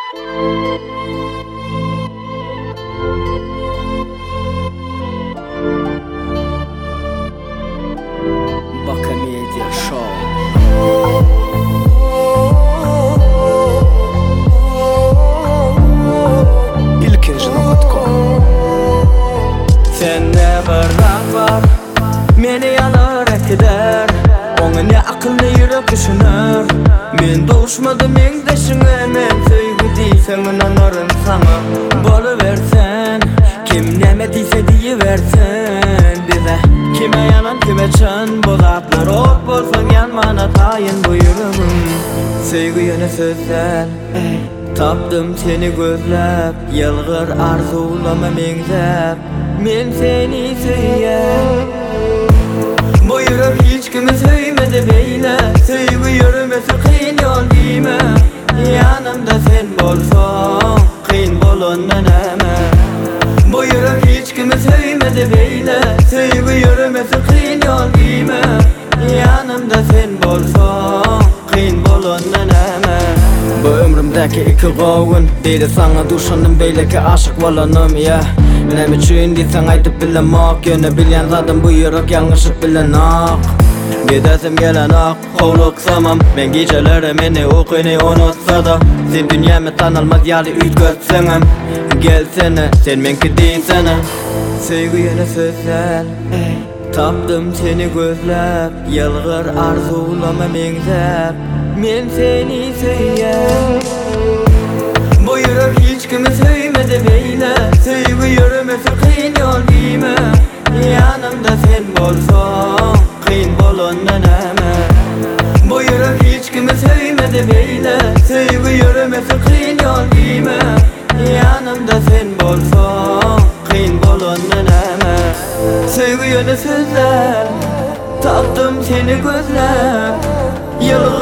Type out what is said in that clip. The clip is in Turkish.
Baka Media Show. Sen ne bardak var, meni yanar eder. Ona ne akıllı yürek düşünür. Men doğuşmadım engdeşine, men söygü deysen inanırım sana. Boluversen, kim neme deyse diyiversen bize. Kime yanan kime çın, bozatlar ok bolsan yanmana tayin buyurum. Söygü yöne sözler, tapdım seni gözlep, yılgır arzulama mengzep. Men seni söyen, bu yürek hiç kimi söymedi beyle. Söygü yürümesi kıyın yol diyme. Yanımda sen bolsan, kıyın bolondan eme. Bu yürek hiç kimi söymedi beyle. Söygü yürümesi kıyın yol diyme. Yanımda sen bolsan, kıyın bolondan eme. Bu ömrümdeki iki kovun, deydi sana duşandım beyleki aşık bolanım ya. Benim için deysen aytıp bilemek, yöne bilyen zaten bu yürek yanlışık bilenek. Gidesim gelen ak, kovluk samam. Ben geceleri meni okuyunu unutsa da, sen dünyamı tanılmaz yali üt götsenem. Gelsene, sen menki değilsene. Söygü yöne sözler, tapdım seni gözlep, yılgır arzulama mengzep. Men seni söyyen, bu yürek hiç kimi söymedi beyle. Söygü yürümesi kıyın yol diyme. Yanımda sen bolsan, kıyın bolondan eme. Bu yürek hiç kimi söymedi beyle. Söygü yürümesi kıyın yol diyme. Yanımda sen bolsan, kıyın bolondan eme. Söygü yöne sözler, tapdım seni gözlep, yılgır